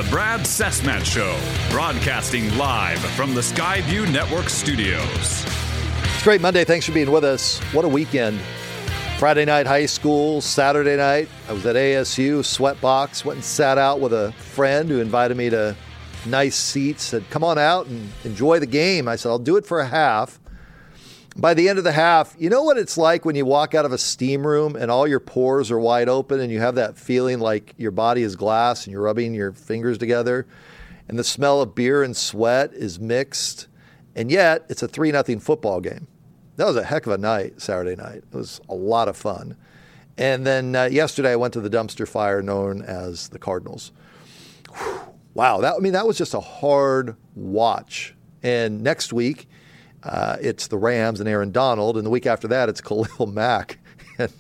The Brad Sesmat Show, broadcasting live from the Skyview Network studios. It's great Monday. Thanks for being with us. What a weekend. Friday night high school, Saturday night, I was at ASU, Sweatbox, went and sat out with a friend who invited me to nice seats, said, come on out and enjoy the game. I said, I'll do it for a half. By the end of the half, you know what it's like when you walk out of a steam room and all your pores are wide open and you have that feeling like your body is glass and you're rubbing your fingers together and the smell of beer and sweat is mixed, and yet it's a 3-0 football game. That was a heck of a night, Saturday night. It was a lot of fun. And then yesterday I went to the dumpster fire known as the Cardinals. Whew. Wow, that was just a hard watch. And next week, it's the Rams and Aaron Donald, and the week after that, it's Khalil Mack. And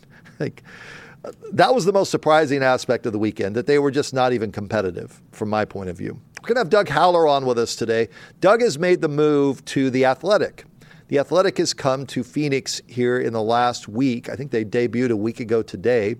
that was the most surprising aspect of the weekend, that they were just not even competitive from my point of view. We're going to have Doug Haller on with us today. Doug has made the move to The Athletic. The Athletic has come to Phoenix here in the last week. I think they debuted a week ago today.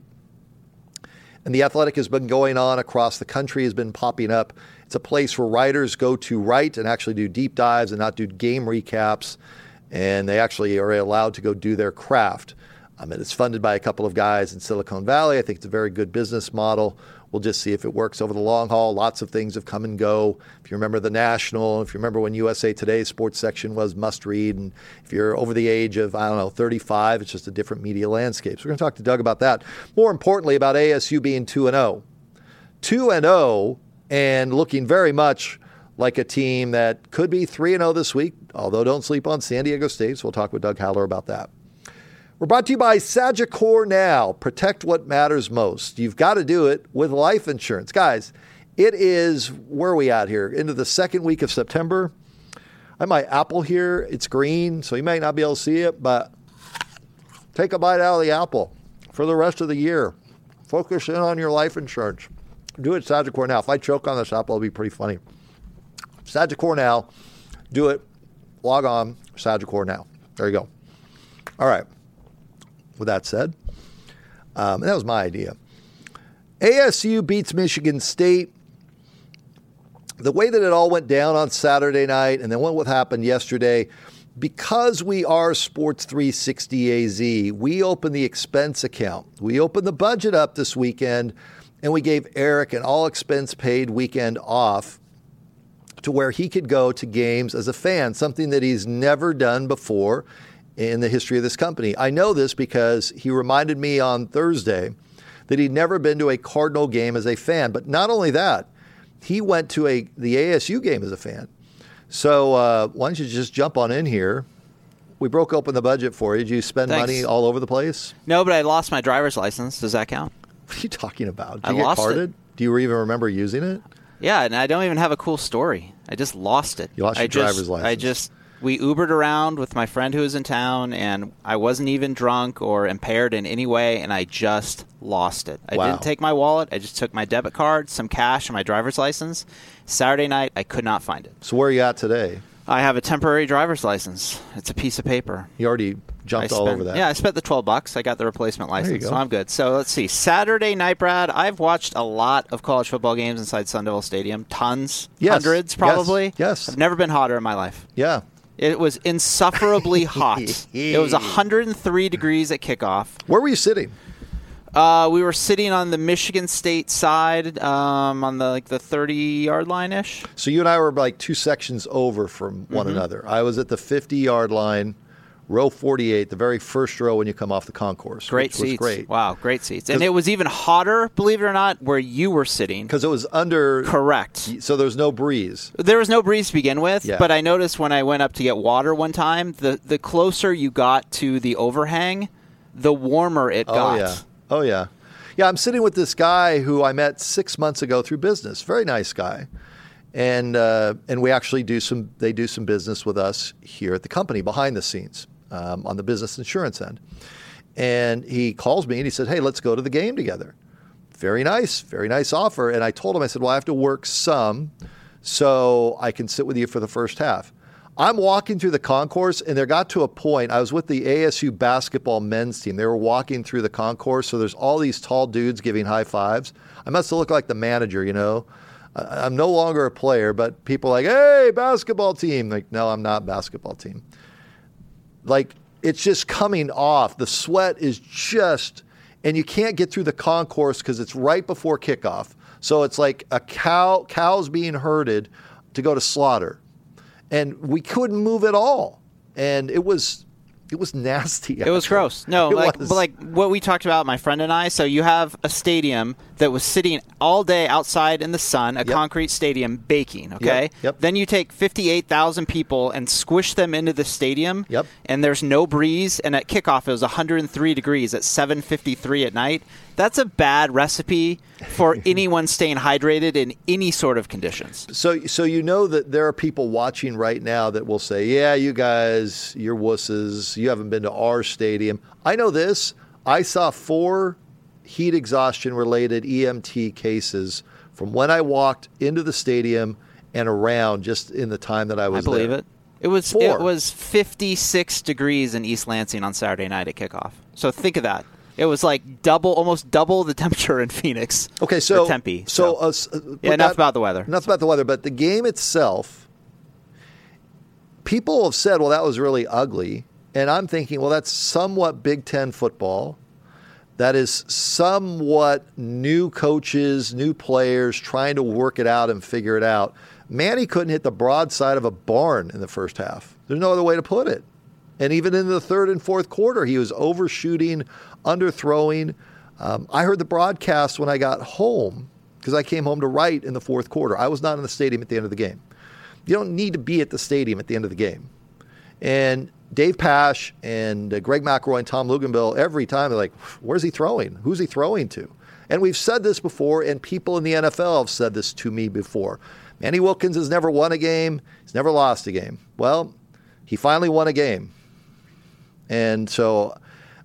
And The Athletic has been going on across the country, has been popping up. It's a place where writers go to write and actually do deep dives and not do game recaps. And they actually are allowed to go do their craft. And it's funded by a couple of guys in Silicon Valley. I think it's a very good business model. We'll just see if it works over the long haul. Lots of things have come and go. If you remember The National, if you remember when USA Today's sports section was must read, and if you're over the age of, 35, it's just a different media landscape. So we're going to talk to Doug about that. More importantly, about ASU being 2-0. 2-0 and looking very much like a team that could be 3-0 this week, although don't sleep on San Diego State. So we'll talk with Doug Haller about that. We're brought to you by Sagicor Now. Protect what matters most. You've got to do it with life insurance. Guys, it is, where are we at here? Into the second week of September. I have my apple here. It's green, so you might not be able to see it, but take a bite out of the apple for the rest of the year. Focus in on your life insurance. Do it at Sagicor Now. If I choke on this apple, it'll be pretty funny. Sagicor Now. Do it. Log on. Sagicor Now. There you go. All right. With that said, that was my idea. ASU beats Michigan State. The way that it all went down on Saturday night and then what happened yesterday, because we are Sports 360 AZ, we opened the expense account. We opened the budget up this weekend, and we gave Eric an all-expense-paid weekend off to where he could go to games as a fan, something that he's never done before in the history of this company. I know this because he reminded me on Thursday that he'd never been to a Cardinal game as a fan. But not only that, he went to the ASU game as a fan. So why don't you just jump on in here? We broke open the budget for you. Did you spend money all over the place? No, but I lost my driver's license. Does that count? What are you talking about? Did I you get lost carded? it. Do you even remember using it? Yeah, and I don't even have a cool story. I just lost it. You lost your driver's license. We Ubered around with my friend who was in town, and I wasn't even drunk or impaired in any way, and I just lost it. I didn't take my wallet. I just took my debit card, some cash, and my driver's license. Saturday night, I could not find it. So where are you at today? I have a temporary driver's license. It's a piece of paper. You already jumped all over that. Yeah, I spent the $12. I got the replacement license, so I'm good. So let's see. Saturday night, Brad, I've watched a lot of college football games inside Sun Devil Stadium. Tons. Yes. Hundreds, probably. Yes. I've never been hotter in my life. Yeah. It was insufferably hot. It was 103 degrees at kickoff. Where were you sitting? We were sitting on the Michigan State side, on the 30-yard line-ish. So you and I were like two sections over from one another. I was at the 50-yard line, row 48, the very first row when you come off the concourse. Great seats. Great. Wow, great seats. And it was even hotter, believe it or not, where you were sitting. Because it was under. Correct. So there's no breeze. There was no breeze to begin with, yeah. But I noticed when I went up to get water one time, the closer you got to the overhang, the warmer it got. Oh, yeah. Yeah, I'm sitting with this guy who I met 6 months ago through business. Very nice guy. And we actually do some business with us here at the company behind the scenes on the business insurance end. And he calls me and he said, hey, let's go to the game together. Very nice offer. And I told him, I said, well, I have to work some so I can sit with you for the first half. I'm walking through the concourse, and there got to a point, I was with the ASU basketball men's team. They were walking through the concourse, so there's all these tall dudes giving high fives. I must have looked like the manager, I'm no longer a player, but people are like, hey, basketball team. Like, no, I'm not basketball team. Like, it's just coming off. The sweat is just, and you can't get through the concourse because it's right before kickoff. So it's like a cows being herded to go to slaughter. And we couldn't move at all. And it was nasty. It was gross. No, like what we talked about, my friend and I. So you have a stadium that was sitting all day outside in the sun, a concrete stadium baking, okay? Yep. Then you take 58,000 people and squish them into the stadium, and there's no breeze, and at kickoff it was 103 degrees at 7:53 at night. That's a bad recipe for anyone staying hydrated in any sort of conditions. So you know that there are people watching right now that will say, yeah, you guys, you're wusses. You haven't been to our stadium. I know this. I saw 4 heat exhaustion-related EMT cases from when I walked into the stadium and around just in the time that I was there. I believe it. It was 56 degrees in East Lansing on Saturday night at kickoff. So think of that. It was like almost double the temperature in Phoenix. Okay, so or Tempe. Enough about the weather. Enough about the weather, but the game itself, people have said, well, that was really ugly. And I'm thinking, well, that's somewhat Big Ten football. That is somewhat new coaches, new players trying to work it out and figure it out. Manny couldn't hit the broadside of a barn in the first half. There's no other way to put it. And even in the third and fourth quarter, he was overshooting, underthrowing. I heard the broadcast when I got home because I came home to write in the fourth quarter. I was not in the stadium at the end of the game. You don't need to be at the stadium at the end of the game. And Dave Pasch and Greg McElroy and Tom Luginbill, every time they're like, where's he throwing? Who's he throwing to? And we've said this before, and people in the NFL have said this to me before. Manny Wilkins has never won a game. He's never lost a game. Well, he finally won a game. And so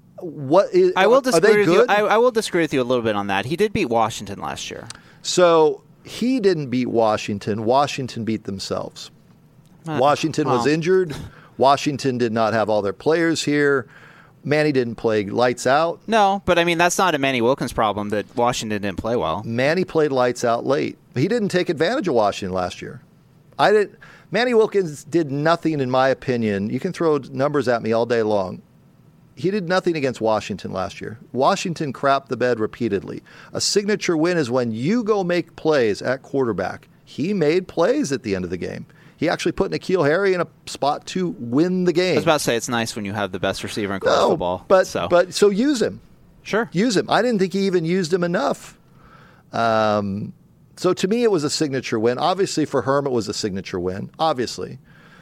I will disagree with you. I will disagree with you a little bit on that. He did beat Washington last year. So he didn't beat Washington. Washington beat themselves. Washington was injured. Washington did not have all their players here. Manny didn't play lights out. No, but I mean, that's not a Manny Wilkins problem that Washington didn't play well. Manny played lights out late. He didn't take advantage of Washington last year. Manny Wilkins did nothing, in my opinion. You can throw numbers at me all day long. He did nothing against Washington last year. Washington crapped the bed repeatedly. A signature win is when you go make plays at quarterback. He made plays at the end of the game. He actually put N'Keal Harry in a spot to win the game. I was about to say it's nice when you have the best receiver in college football. So use him. Sure. Use him. I didn't think he even used him enough. So to me, it was a signature win. Obviously, for Herm, it was a signature win. Obviously.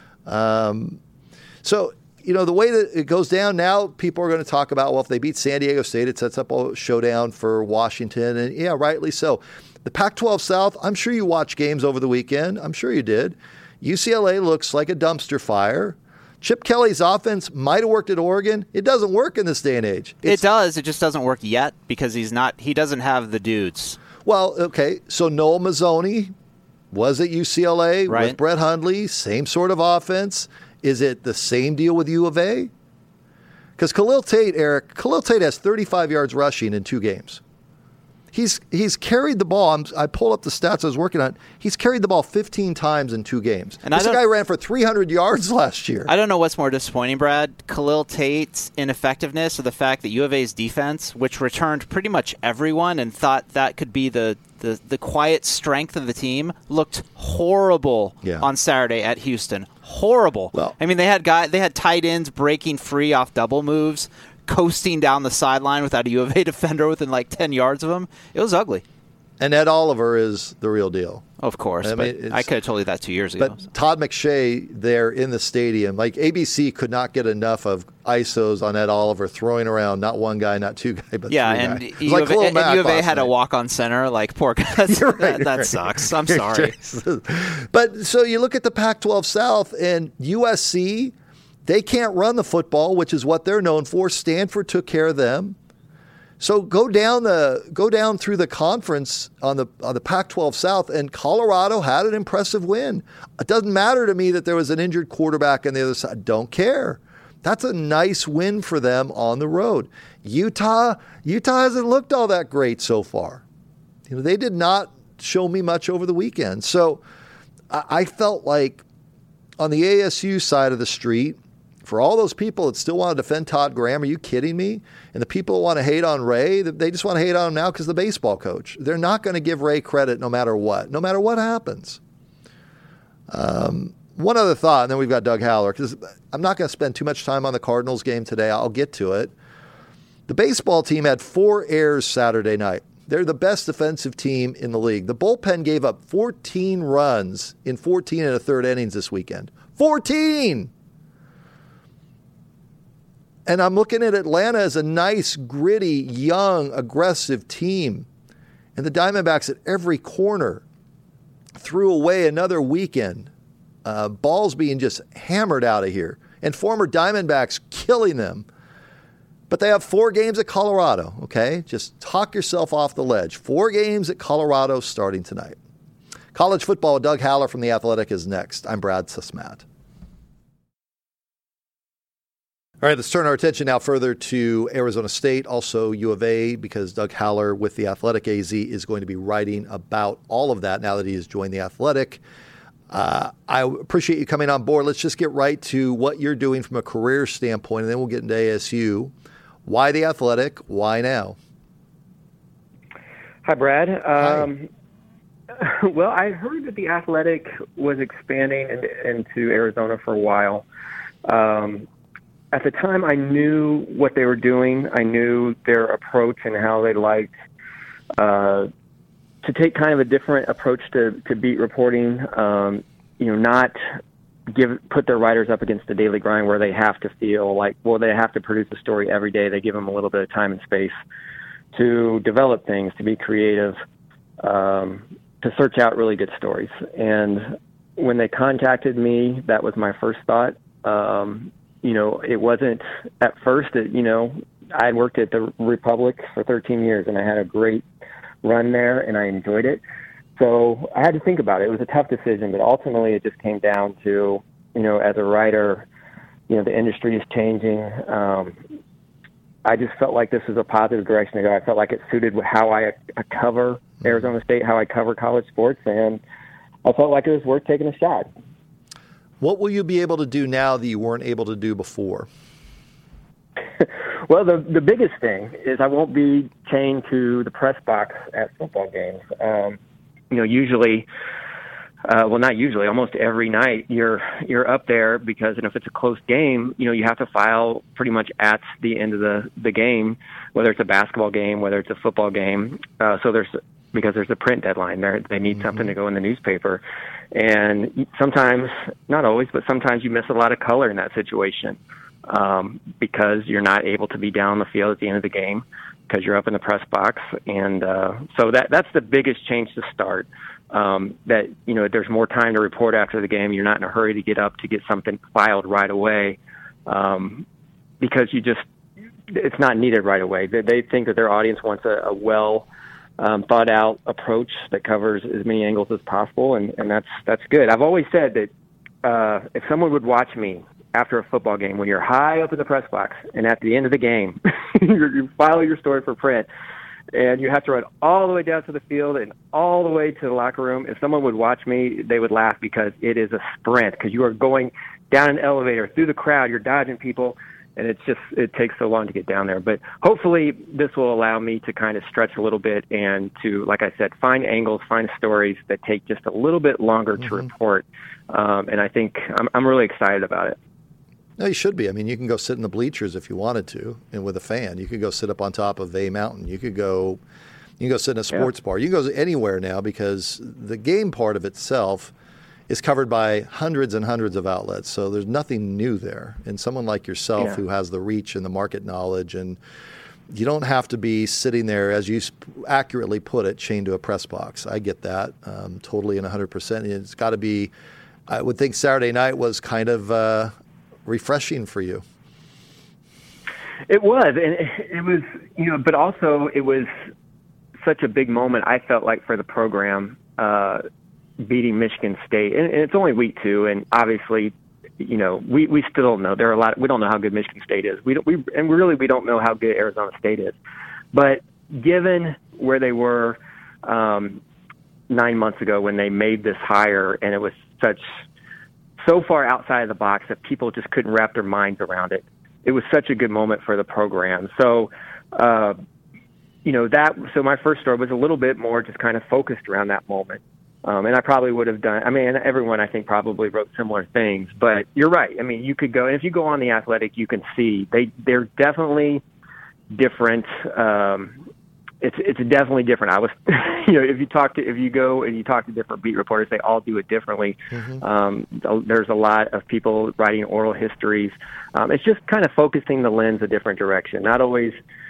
So, the way that it goes down now, people are going to talk about, well, if they beat San Diego State, it sets up a showdown for Washington. And yeah, rightly so. The Pac-12 South, I'm sure you watched games over the weekend. I'm sure you did. UCLA looks like a dumpster fire. Chip Kelly's offense might have worked at Oregon. It doesn't work in this day and age. It does. It just doesn't work yet because he doesn't have the dudes. Well, okay, so Noel Mazzoni was at UCLA with Brett Hundley, same sort of offense. Is it the same deal with U of A? Because Khalil Tate has 35 yards rushing in 2 games. He's carried the ball. I pulled up the stats I was working on. He's carried the ball 15 times in 2 games. And this guy ran for 300 yards last year. I don't know what's more disappointing, Brad. Khalil Tate's ineffectiveness or the fact that U of A's defense, which returned pretty much everyone and thought that could be the quiet strength of the team, looked horrible on Saturday at Houston. Horrible. Well, I mean, they had tight ends breaking free off double moves, coasting down the sideline without a U of A defender within like 10 yards of him. It was ugly. And Ed Oliver is the real deal. Of course. I could have told you that 2 years ago. But Todd McShay there in the stadium, like ABC could not get enough of ISOs on Ed Oliver throwing around not one guy, not 2 guys, but 3 guys. And U of A had a walk-on center. Like, poor guys. That sucks. I'm sorry. But so you look at the Pac-12 South and USC, they can't run the football, which is what they're known for. Stanford took care of them. So go down through the conference on the Pac-12 South, and Colorado had an impressive win. It doesn't matter to me that there was an injured quarterback on the other side. Don't care. That's a nice win for them on the road. Utah hasn't looked all that great so far. They did not show me much over the weekend. So I felt like on the ASU side of the street, for all those people that still want to defend Todd Graham, are you kidding me? And the people that want to hate on Ray, they just want to hate on him now because the baseball coach. They're not going to give Ray credit no matter what happens. One other thought, and then we've got Doug Haller, because I'm not going to spend too much time on the Cardinals game today. I'll get to it. The baseball team had 4 errors Saturday night. They're the best defensive team in the league. The bullpen gave up 14 runs in 14 and a third innings this weekend. 14! And I'm looking at Atlanta as a nice, gritty, young, aggressive team. And the Diamondbacks at every corner threw away another weekend. Balls being just hammered out of here. And former Diamondbacks killing them. But they have 4 games at Colorado, okay? Just talk yourself off the ledge. 4 games at Colorado starting tonight. College football with Doug Haller from The Athletic is next. I'm Brad Susmat. All right, let's turn our attention now further to Arizona State, also U of A, because Doug Haller with The Athletic AZ is going to be writing about all of that now that he has joined The Athletic. I appreciate you coming on board. Let's just get right to what you're doing from a career standpoint, and then we'll get into ASU. Why The Athletic? Why now? Hi, Brad. Hi. Well, I heard that The Athletic was expanding into Arizona for a while. At the time, I knew what they were doing. I knew their approach and how they liked to take kind of a different approach to beat reporting, not put their writers up against the daily grind where they have to feel like, well, they have to produce a story every day. They give them a little bit of time and space to develop things, to be creative, to search out really good stories. And when they contacted me, that was my first thought. It wasn't at first that, I had worked at the Republic for 13 years and I had a great run there and I enjoyed it. So I had to think about it. It was a tough decision, but ultimately it just came down to, as a writer, the industry is changing. I just felt like this was a positive direction to go. I felt like it suited how I cover Arizona State, how I cover college sports, and I felt like it was worth taking a shot. What will you be able to do now that you weren't able to do before? Well, the biggest thing is I won't be chained to the press box at football games. Usually, not usually, almost every night you're up there because, if it's a close game, you have to file pretty much at the end of the game, whether it's a basketball game, whether it's a football game. Because there's a print deadline there, they need something to go in the newspaper. And sometimes, not always, but sometimes you miss a lot of color in that situation because you're not able to be down on the field at the end of the game because you're up in the press box. And so that's the biggest change to start, that, there's more time to report after the game. You're not in a hurry to get up to get something filed right away because it's not needed right away. They think that their audience wants a well thought out approach that covers as many angles as possible, and that's good. I've always said that if someone would watch me after a football game, when you're high up in the press box and at the end of the game, you file your story for print, and you have to run all the way down to the field and all the way to the locker room. If someone would watch me, they would laugh because it is a sprint, because you are going down an elevator through the crowd, you're dodging people, and it takes so long to get down there. But hopefully this will allow me to kind of stretch a little bit and to, like I said, find angles, find stories that take just a little bit longer to report. And I think I'm really excited about it. No, you should be. I mean, you can go sit in the bleachers if you wanted to, and with a fan. You could go sit up on top of A Mountain. You can go sit in a sports bar. You can go anywhere now because the game part of itself is covered by hundreds and hundreds of outlets. So there's nothing new there. And someone like yourself who has the reach and the market knowledge, and you don't have to be sitting there, as you accurately put it, chained to a press box. I get that totally and 100%. It's got to be, I would think Saturday night was kind of refreshing for you. It was, and it was, but also it was such a big moment, I felt like, for the program, beating Michigan State. And it's only week 2, and obviously, we still don't know. There are we don't know how good Michigan State is. We don't know how good Arizona State is. But given where they were, 9 months ago when they made this hire, and it was so far outside of the box that people just couldn't wrap their minds around it. It was such a good moment for the program. So, so my first story was a little bit more just kind of focused around that moment. And I probably would have done, everyone I think probably wrote similar things, but you're right. I mean, you could go, and if you go on The Athletic, you can see they're definitely different. It's definitely different. I was, if you go and you talk to different beat reporters, they all do it differently. Mm-hmm. There's a lot of people writing oral histories. It's just kind of focusing the lens a different direction, not always,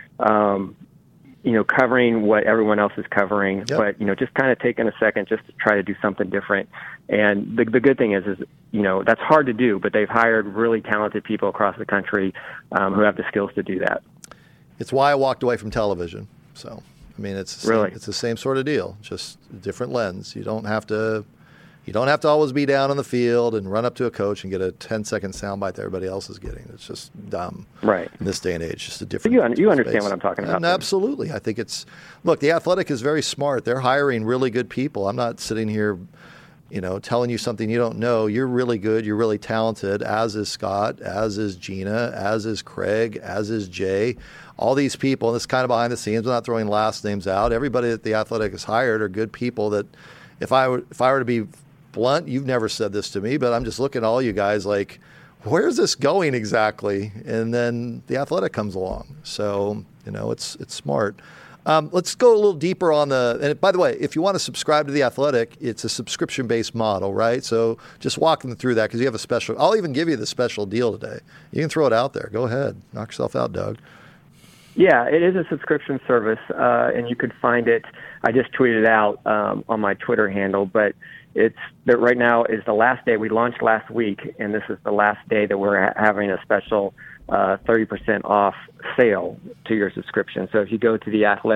covering what everyone else is covering, yep. But, just kind of taking a second just to try to do something different. And the good thing is, that's hard to do, but they've hired really talented people across the country who have the skills to do that. It's why I walked away from television. So, it's the same sort of deal, just a different lens. You don't have to always be down on the field and run up to a coach and get a 10-second soundbite that everybody else is getting. It's just dumb, right? In this day and age, just a different. You understand what I'm talking about? Absolutely. I think look. The Athletic is very smart. They're hiring really good people. I'm not sitting here, telling you something you don't know. You're really good. You're really talented. As is Scott. As is Gina. As is Craig. As is Jay. All these people, and this is kind of behind the scenes. We're not throwing last names out. Everybody that the Athletic has hired are good people. That if I were to be blunt, you've never said this to me, but I'm just looking at all you guys like, where's this going exactly? And then the Athletic comes along. So, it's smart. Let's go a little deeper on and by the way, if you want to subscribe to the Athletic, it's a subscription-based model, right? So just walk them through that because you have a special, I'll even give you the special deal today. You can throw it out there. Go ahead. Knock yourself out, Doug. Yeah, it is a subscription service, and you could find it. I just tweeted it out on my Twitter handle, but right now is the last day. We launched last week, and this is the last day that we're having a special 30% off sale to your subscription. So if you go to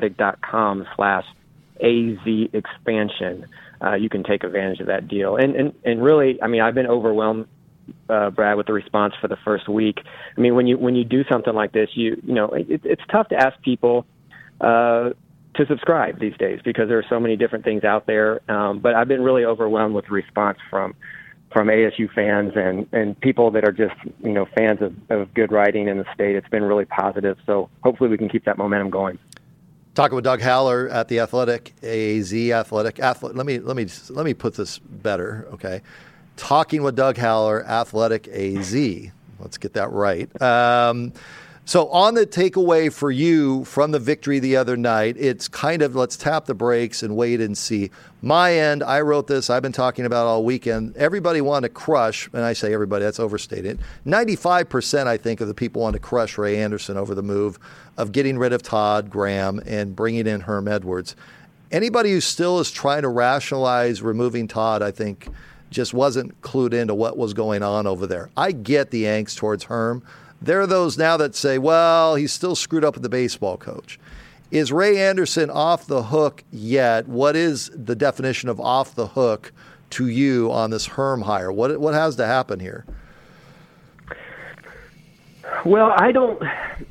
theathletic.com/AZ expansion, you can take advantage of that deal. And really, I've been overwhelmed, Brad, with the response for the first week. When you do something like this, it's tough to ask people to subscribe these days because there are so many different things out there. But I've been really overwhelmed with the response from ASU fans and people that are just, fans of good writing in the state. It's been really positive. So hopefully we can keep that momentum going. Talking with Doug Haller at the Athletic, AZ Athletic. Let me put this better, okay? Talking with Doug Haller, Athletic AZ. Let's get that right. So on the takeaway for you from the victory the other night, it's kind of let's tap the brakes and wait and see. My end, I wrote this. I've been talking about all weekend. Everybody wanted to crush, and I say everybody, that's overstated. 95%, I think, of the people wanted to crush Ray Anderson over the move of getting rid of Todd Graham and bringing in Herm Edwards. Anybody who still is trying to rationalize removing Todd, I think, just wasn't clued into what was going on over there. I get the angst towards Herm. There are those now that say, well, he's still screwed up with the baseball coach. Is Ray Anderson off the hook yet? What is the definition of off the hook to you on this Herm hire? What has to happen here? Well, I don't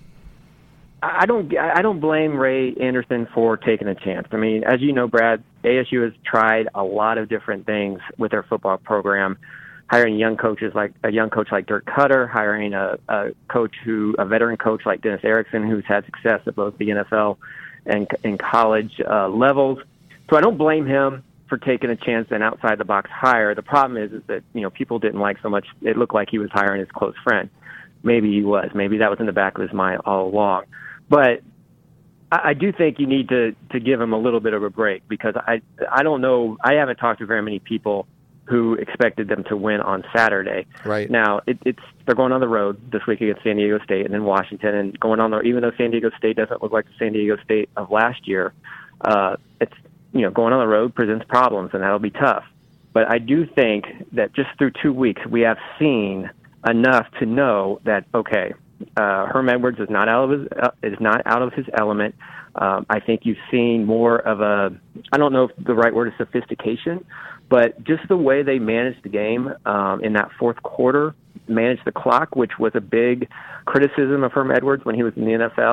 blame Ray Anderson for taking a chance. As you know, Brad, ASU has tried a lot of different things with their football program, hiring a young coach like Dirk Cutter, hiring a veteran coach like Dennis Erickson, who's had success at both the NFL and college levels. So I don't blame him for taking a chance and outside the box hire. The problem is that people didn't like so much. It looked like he was hiring his close friend. Maybe he was. Maybe that was in the back of his mind all along. But I do think you need to give him a little bit of a break because I don't know. I haven't talked to very many people who expected them to win on Saturday. Right. Now, they're going on the road this week against San Diego State and then Washington, and going on even though San Diego State doesn't look like the San Diego State of last year, it's going on the road presents problems, and that'll be tough. But I do think that just through 2 weeks, we have seen enough to know that Herm Edwards is not out of his element. I think you've seen more of I don't know if the right word is sophistication, but just the way they managed the game in that fourth quarter, managed the clock, which was a big criticism of Herm Edwards when he was in the NFL.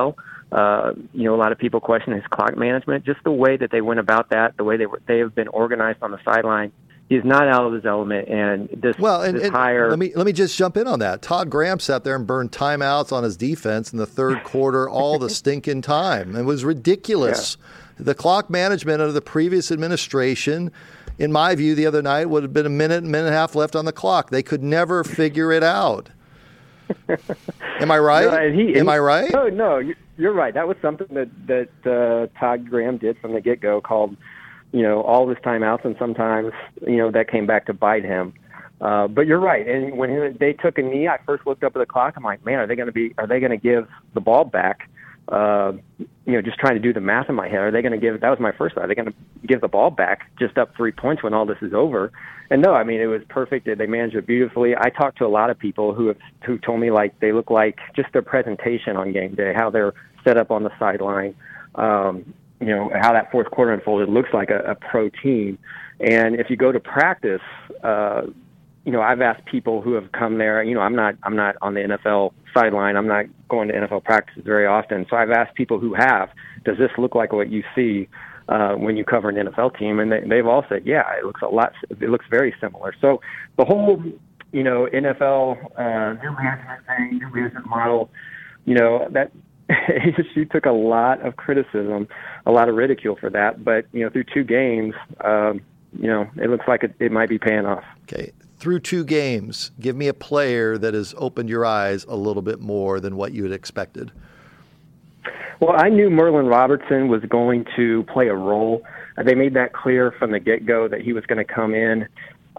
A lot of people question his clock management, just the way that they went about that, the way they have been organized on the sideline. He's not out of his element, and this hire. Let me just jump in on that. Todd Graham sat there and burned timeouts on his defense in the third quarter all the stinking time. It was ridiculous. Yeah. The clock management under the previous administration, in my view, the other night would have been a minute and a half left on the clock. They could never figure it out. Am I right? Am I right? No, you're right. That was something that Todd Graham did from the get-go, called, all his timeouts, and sometimes, that came back to bite him. But you're right. And when they took a knee, I first looked up at the clock. I'm like, man, are they going to give the ball back? Just trying to do the math in my head. Are they going to give? That was my first thought. Are they going to give the ball back just up 3 points when all this is over? And no, I mean, it was perfect. They managed it beautifully. I talked to a lot of people who told me like they look like just their presentation on game day, how they're set up on the sideline. How that fourth quarter unfolded looks like a pro team. And if you go to practice, I've asked people who have come there. I'm not on the NFL sideline. I'm not going to NFL practices very often. So I've asked people who have, does this look like what you see when you cover an NFL team? And they've all said, yeah, it looks very similar. So the whole, NFL new management thing, new management model, that she took a lot of criticism, a lot of ridicule for that. But, through two games, it looks like it might be paying off. Okay. Through two games, give me a player that has opened your eyes a little bit more than what you had expected. Well, I knew Merlin Robertson was going to play a role. They made that clear from the get-go that he was going to come in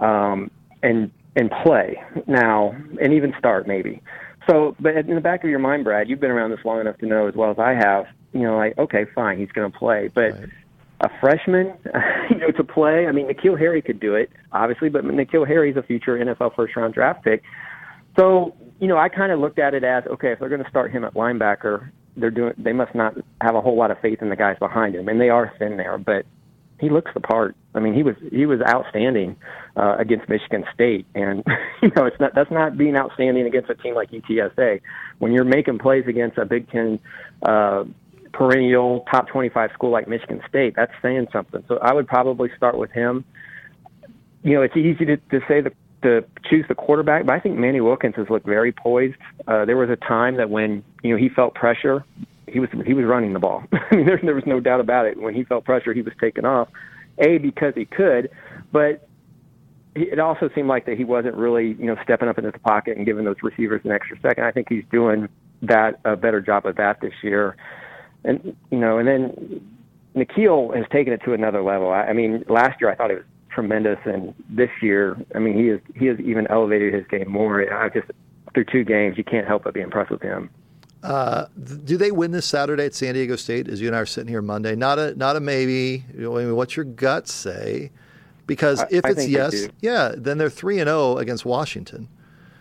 and play now, and even start maybe. So, but in the back of your mind, Brad, you've been around this long enough to know as well as I have, okay, fine, he's going to play. But right. A freshman, to play, I mean, N'Keal Harry could do it, obviously, but N'Keal Harry's a future NFL first-round draft pick. So, I kind of looked at it as, okay, if they're going to start him at linebacker, they must not have a whole lot of faith in the guys behind him, and they are thin there, but he looks the part. I mean, he was outstanding against Michigan State, and that's not being outstanding against a team like UTSA. When you're making plays against a Big Ten perennial top 25 school like Michigan State, that's saying something. So I would probably start with him. It's easy to say to choose the quarterback, but I think Manny Wilkins has looked very poised. There was a time that when he felt pressure, he was running the ball. I mean, there was no doubt about it. When he felt pressure, he was taking off. Because he could, but it also seemed like that he wasn't really stepping up into the pocket and giving those receivers an extra second. I think he's doing a better job of that this year. And and then N'Keal has taken it to another level. I mean, last year I thought it was tremendous, and this year, I mean, he has even elevated his game more. Through two games, you can't help but be impressed with him. Do they win this Saturday at San Diego State? As you and I are sitting here Monday, not a maybe. What's your gut say? Because if it's yes, then they're 3-0 against Washington.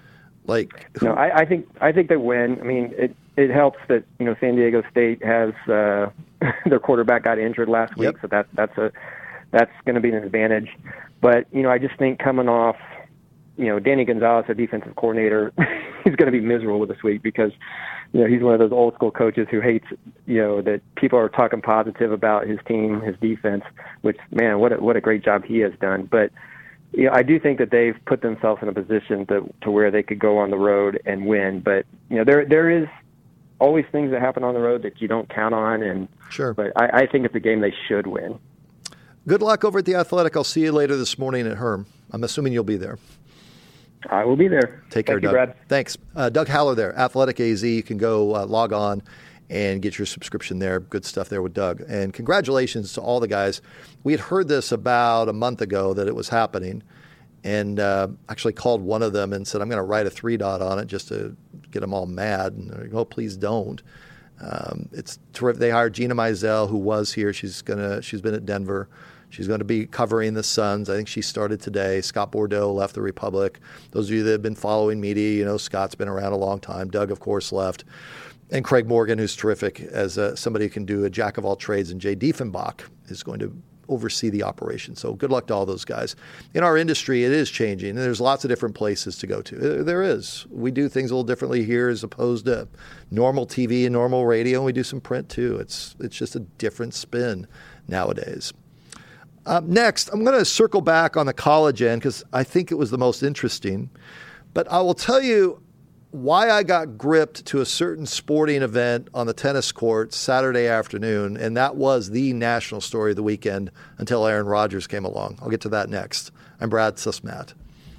I think they win. I mean, it helps that San Diego State has their quarterback got injured last week, so that's going to be an advantage. But I just think coming off, Danny Gonzalez, a defensive coordinator, he's going to be miserable with this week because he's one of those old school coaches who hates that people are talking positive about his team, his defense. Which, man, what a great job he has done. But I do think that they've put themselves in a position to where they could go on the road and win. But there is always things that happen on the road that you don't count on. And sure, but I think it's a game they should win. Good luck over at the Athletic. I'll see you later this morning at Herm. I'm assuming you'll be there. I will be there. Take care, Doug. Thank you, Brad. Thanks. Doug Haller there, Athletic AZ. You can go log on and get your subscription there. Good stuff there with Doug. And congratulations to all the guys. We had heard this about a month ago that it was happening, and actually called one of them and said, I'm going to write a 3-dot on it just to get them all mad. And they're like, oh, please don't. It's terrific. They hired Gina Mizell, who was here. She's been at Denver. She's going to be covering the Suns. I think she started today. Scott Bordeaux left the Republic. Those of you that have been following media, Scott's been around a long time. Doug, of course, left. And Craig Morgan, who's terrific as somebody who can do a jack of all trades. And Jay Diefenbach is going to oversee the operation. So good luck to all those guys. In our industry, it is changing, and there's lots of different places to go to. There is. We do things a little differently here as opposed to normal TV and normal radio, and we do some print too. It's just a different spin nowadays. Next, I'm going to circle back on the college end because I think it was the most interesting. But I will tell you why I got gripped to a certain sporting event on the tennis court Saturday afternoon, and that was the national story of the weekend until Aaron Rodgers came along. I'll get to that next. I'm Brad Susmat.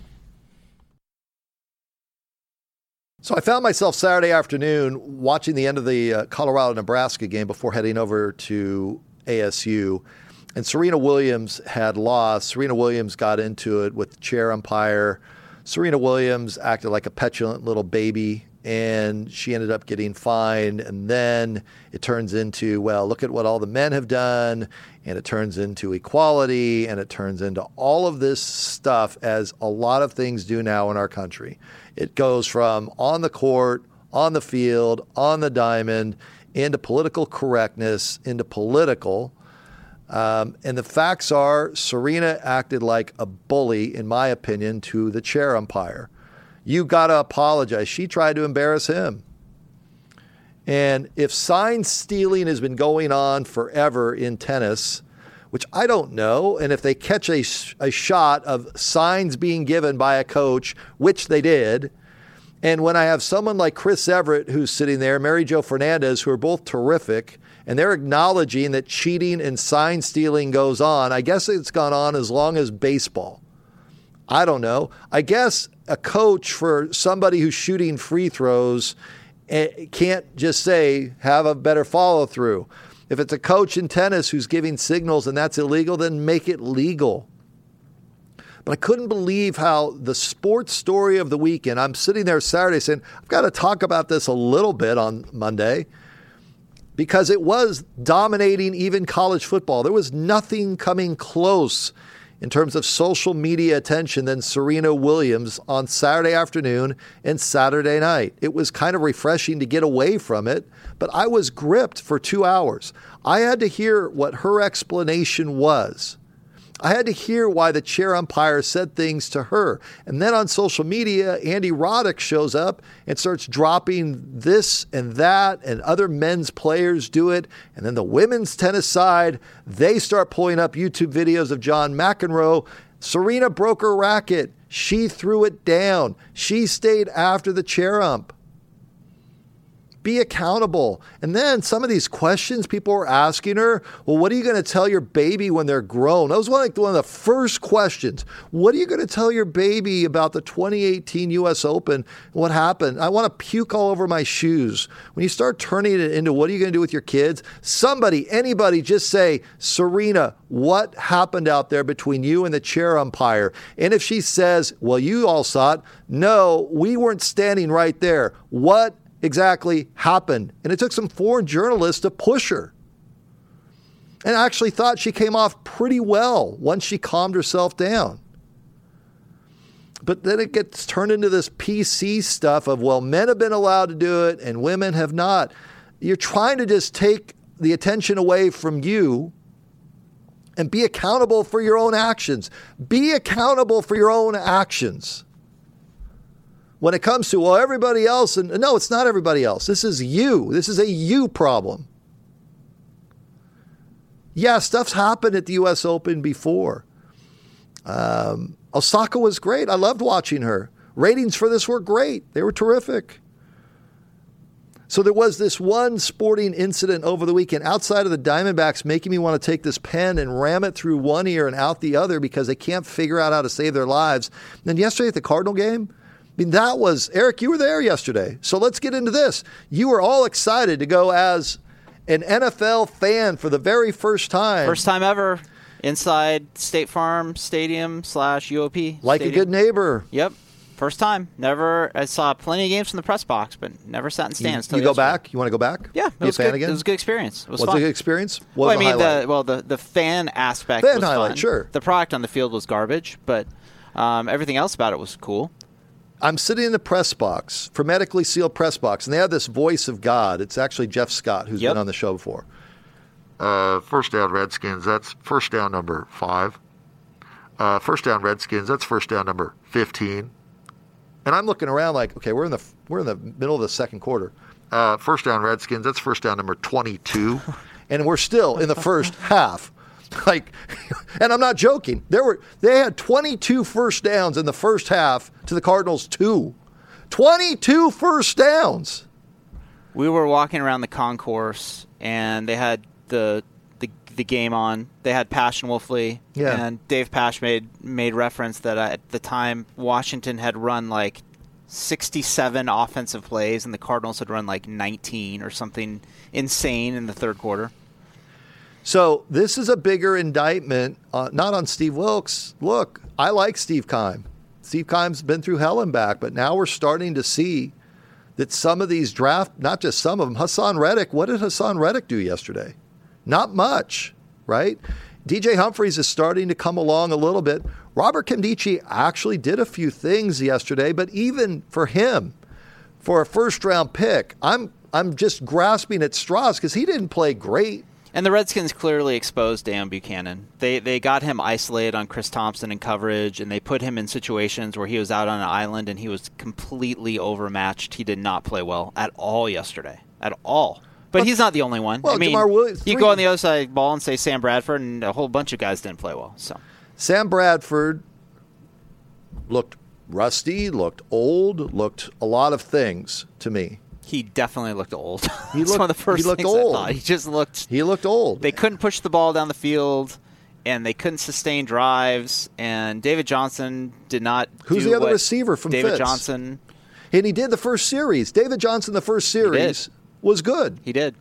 So I found myself Saturday afternoon watching the end of the Colorado-Nebraska game before heading over to ASU. And Serena Williams had lost. Serena Williams got into it with the chair umpire. Serena Williams acted like a petulant little baby, and she ended up getting fined. And then it turns into, well, look at what all the men have done, and it turns into equality, and it turns into all of this stuff, as a lot of things do now in our country. It goes from on the court, on the field, on the diamond, into political correctness, into political. And the facts are Serena acted like a bully, in my opinion, to the chair umpire. You got to apologize. She tried to embarrass him. And if sign stealing has been going on forever in tennis, which I don't know, and if they catch a shot of signs being given by a coach, which they did, and when I have someone like Chris Everett who's sitting there, Mary Jo Fernandez, who are both terrific, and they're acknowledging that cheating and sign stealing goes on. I guess it's gone on as long as baseball. I don't know. I guess a coach for somebody who's shooting free throws can't just say, have a better follow through. If it's a coach in tennis who's giving signals and that's illegal, then make it legal. But I couldn't believe how the sports story of the weekend, I'm sitting there Saturday saying, I've got to talk about this a little bit on Monday, because it was dominating even college football. There was nothing coming close in terms of social media attention than Serena Williams on Saturday afternoon and Saturday night. It was kind of refreshing to get away from it, but I was gripped for 2 hours. I had to hear what her explanation was. I had to hear why the chair umpire said things to her. And then on social media, Andy Roddick shows up and starts dropping this and that, and other men's players do it. And then the women's tennis side, they start pulling up YouTube videos of John McEnroe. Serena broke her racket. She threw it down. She stayed after the chair ump. Be accountable. And then some of these questions people were asking her, well, what are you going to tell your baby when they're grown? That was one of the first questions. What are you going to tell your baby about the 2018 U.S. Open? What happened? I want to puke all over my shoes. When you start turning it into what are you going to do with your kids? Anybody just say, Serena, what happened out there between you and the chair umpire? And if she says, well, you all saw it. No, we weren't standing right there. What exactly happened? And it took some foreign journalists to push her. And I actually thought she came off pretty well once she calmed herself down. But then it gets turned into this PC stuff of, well, men have been allowed to do it and women have not. You're trying to just take the attention away from you and be accountable for your own actions. Be accountable for your own actions. When it comes to, well, everybody else, and no, it's not everybody else. This is you. This is a you problem. Yeah, stuff's happened at the U.S. Open before. Osaka was great. I loved watching her. Ratings for this were great. They were terrific. So there was this one sporting incident over the weekend outside of the Diamondbacks making me want to take this pen and ram it through one ear and out the other because they can't figure out how to save their lives. And then yesterday at the Cardinal game, I mean, that was, Eric, you were there yesterday. So let's get into this. You were all excited to go as an NFL fan for the very first time. First time ever inside State Farm Stadium / UOP. Like Stadium. A good neighbor. Yep. First time. Never. I saw plenty of games from the press box, but never sat in stands. You go back? You want to go back? Yeah. Be a fan good. again? It was a good experience. It was What's fun. a good experience? Well, I mean, the fan aspect was highlight, fun. Sure. The product on the field was garbage, but everything else about it was cool. I'm sitting in the press box, hermetically sealed press box, and they have this voice of God. It's actually Jeff Scott, who's been on the show before. First down Redskins, that's first down number 5. First down Redskins, that's first down number 15. And I'm looking around like, okay, we're in the middle of the second quarter. First down Redskins, that's first down number 22. And we're still in the first half. Like, and I'm not joking. They had 22 first downs in the first half to the Cardinals 2. 22 first downs. We were walking around the concourse, and they had the game on. They had Pash and Wolfley, and Dave Pash made reference that at the time Washington had run like 67 offensive plays, and the Cardinals had run like 19 or something insane in the third quarter. So this is a bigger indictment, not on Steve Wilks. Look, I like Steve Keim. Steve Keim's been through hell and back, but now we're starting to see that some of these not just some of them, Hassan Reddick, what did Hassan Reddick do yesterday? Not much, right? DJ Humphries is starting to come along a little bit. Robert Nkemdiche actually did a few things yesterday, but even for him, for a first-round pick, I'm just grasping at straws because he didn't play great. And the Redskins clearly exposed Dan Buchanan. They got him isolated on Chris Thompson in coverage, and they put him in situations where he was out on an island and he was completely overmatched. He did not play well at all yesterday. At all. But he's not the only one. Well, I mean, Jamar Williams, you go on the other side of the ball and say Sam Bradford, and a whole bunch of guys didn't play well. So Sam Bradford looked rusty, looked old, looked a lot of things to me. He definitely looked old. He looked, one of the first he looked things old. I thought. He looked old. They couldn't push the ball down the field, and they couldn't sustain drives. And David Johnson did not. Who's the other receiver from David Fitz? Johnson? And he did the first series. David Johnson, the first series, was good. He did.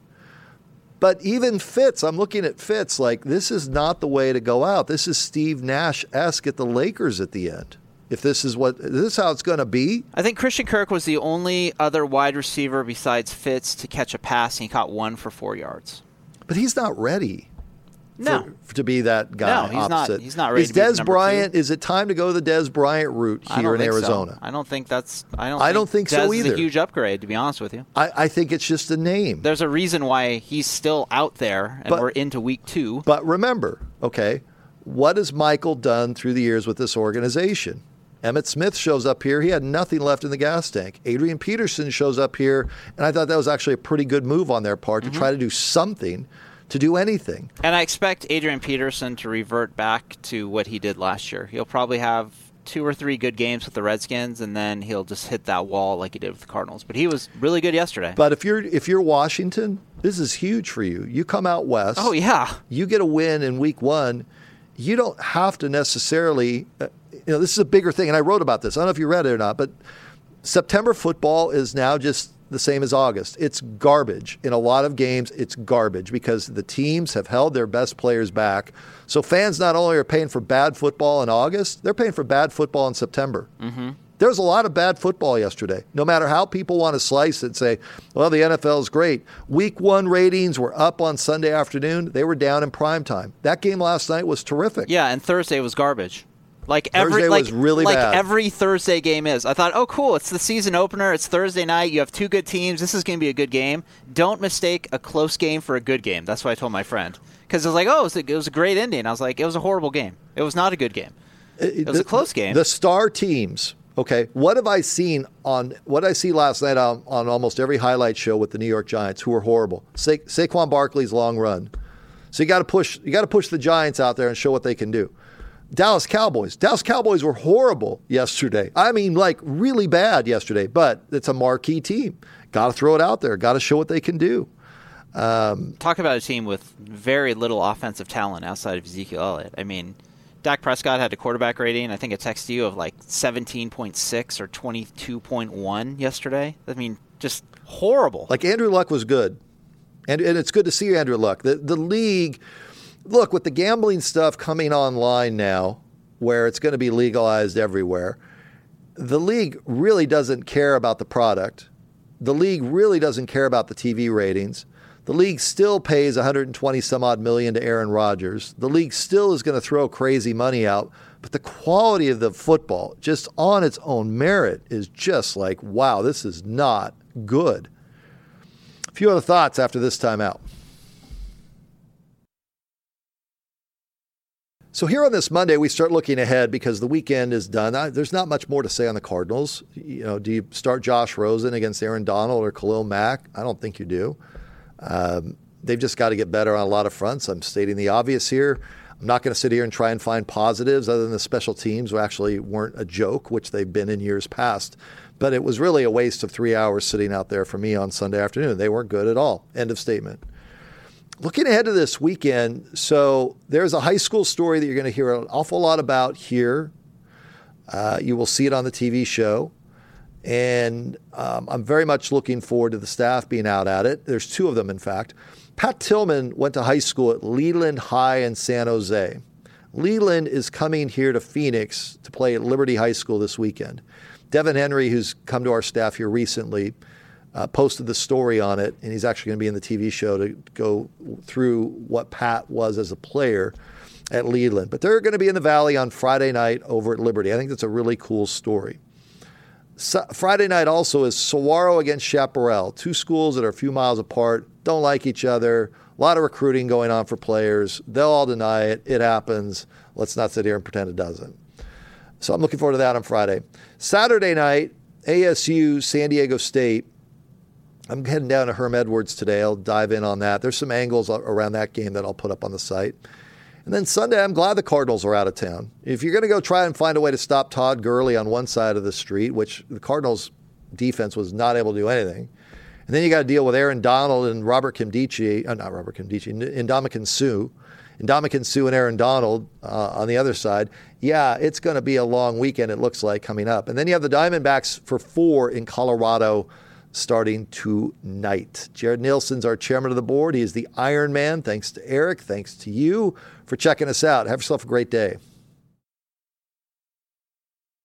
But even Fitz, I'm looking at Fitz like this is not the way to go out. This is Steve Nash-esque at the Lakers at the end. If this is how it's going to be. I think Christian Kirk was the only other wide receiver besides Fitz to catch a pass, and he caught 1 for 4 yards. But he's not ready. No. To be that guy. No, he's opposite. not. He's not ready. Is to be Dez Bryant? 2? Is it time to go the Dez Bryant route here in Arizona? So. I don't think that's. I don't think so Dez either. Is a huge upgrade, to be honest with you. I think it's just a name. There's a reason why he's still out there, and we're into week 2. But remember, okay, what has Michael done through the years with this organization? Emmitt Smith shows up here. He had nothing left in the gas tank. Adrian Peterson shows up here, and I thought that was actually a pretty good move on their part to try to do something, to do anything. And I expect Adrian Peterson to revert back to what he did last year. He'll probably have 2 or 3 good games with the Redskins, and then he'll just hit that wall like he did with the Cardinals. But he was really good yesterday. But if you're Washington, this is huge for you. You come out west. Oh, yeah. You get a win in week 1. You don't have to necessarily this is a bigger thing, and I wrote about this. I don't know if you read it or not, but September football is now just the same as August. It's garbage. In a lot of games, it's garbage because the teams have held their best players back. So fans not only are paying for bad football in August, they're paying for bad football in September. Mm-hmm. There was a lot of bad football yesterday. No matter how people want to slice it and say, well, the NFL is great. Week 1 ratings were up on Sunday afternoon. They were down in prime time. That game last night was terrific. Yeah, and Thursday was garbage. Thursday was really bad. Every Thursday game is. I thought, oh, cool, it's the season opener. It's Thursday night. You have 2 good teams. This is going to be a good game. Don't mistake a close game for a good game. That's what I told my friend. Because it was like, oh, it was a great ending. I was like, it was a horrible game. It was not a good game. It was a close game. The star teams, okay, what have I seen what I see last night on almost every highlight show with the New York Giants, who are horrible? Saquon Barkley's long run. So you got to push the Giants out there and show what they can do. Dallas Cowboys were horrible yesterday. I mean, like really bad yesterday, but it's a marquee team. Got to throw it out there. Got to show what they can do. Talk about a team with very little offensive talent outside of Ezekiel Elliott. I mean, Dak Prescott had a quarterback rating, I think I texted you, of like 17.6 or 22.1 yesterday. I mean, just horrible. Like Andrew Luck was good. And it's good to see you, Andrew Luck. The league... Look, with the gambling stuff coming online now, where it's going to be legalized everywhere, the league really doesn't care about the product. The league really doesn't care about the TV ratings. The league still pays $120-some-odd million to Aaron Rodgers. The league still is going to throw crazy money out. But the quality of the football, just on its own merit, is just like, wow, this is not good. A few other thoughts after this timeout. So here on this Monday, we start looking ahead because the weekend is done. There's not much more to say on the Cardinals. Do you start Josh Rosen against Aaron Donald or Khalil Mack? I don't think you do. They've just got to get better on a lot of fronts. I'm stating the obvious here. I'm not going to sit here and try and find positives other than the special teams who actually weren't a joke, which they've been in years past. But it was really a waste of 3 hours sitting out there for me on Sunday afternoon. They weren't good at all. End of statement. Looking ahead to this weekend, so there's a high school story that you're going to hear an awful lot about here. You will see it on the TV show. And I'm very much looking forward to the staff being out at it. There's 2 of them, in fact. Pat Tillman went to high school at Leland High in San Jose. Leland is coming here to Phoenix to play at Liberty High School this weekend. Devin Henry, who's come to our staff here recently, posted the story on it, and he's actually going to be in the TV show to go through what Pat was as a player at Leland. But they're going to be in the Valley on Friday night over at Liberty. I think that's a really cool story. Friday night also is Saguaro against Chaparral, 2 schools that are a few miles apart, don't like each other, a lot of recruiting going on for players. They'll all deny it. It happens. Let's not sit here and pretend it doesn't. So I'm looking forward to that on Friday. Saturday night, ASU, San Diego State. I'm heading down to Herm Edwards today. I'll dive in on that. There's some angles around that game that I'll put up on the site. And then Sunday, I'm glad the Cardinals are out of town. If you're going to go try and find a way to stop Todd Gurley on one side of the street, which the Cardinals defense was not able to do anything, and then you got to deal with Aaron Donald and Ndamukong Suh and Aaron Donald on the other side. Yeah, it's going to be a long weekend, it looks like, coming up. And then you have the Diamondbacks for 4 in Colorado starting tonight. Jared Nielsen's our chairman of the board. He is the Iron Man. Thanks to Eric. Thanks to you for checking us out. Have yourself a great day.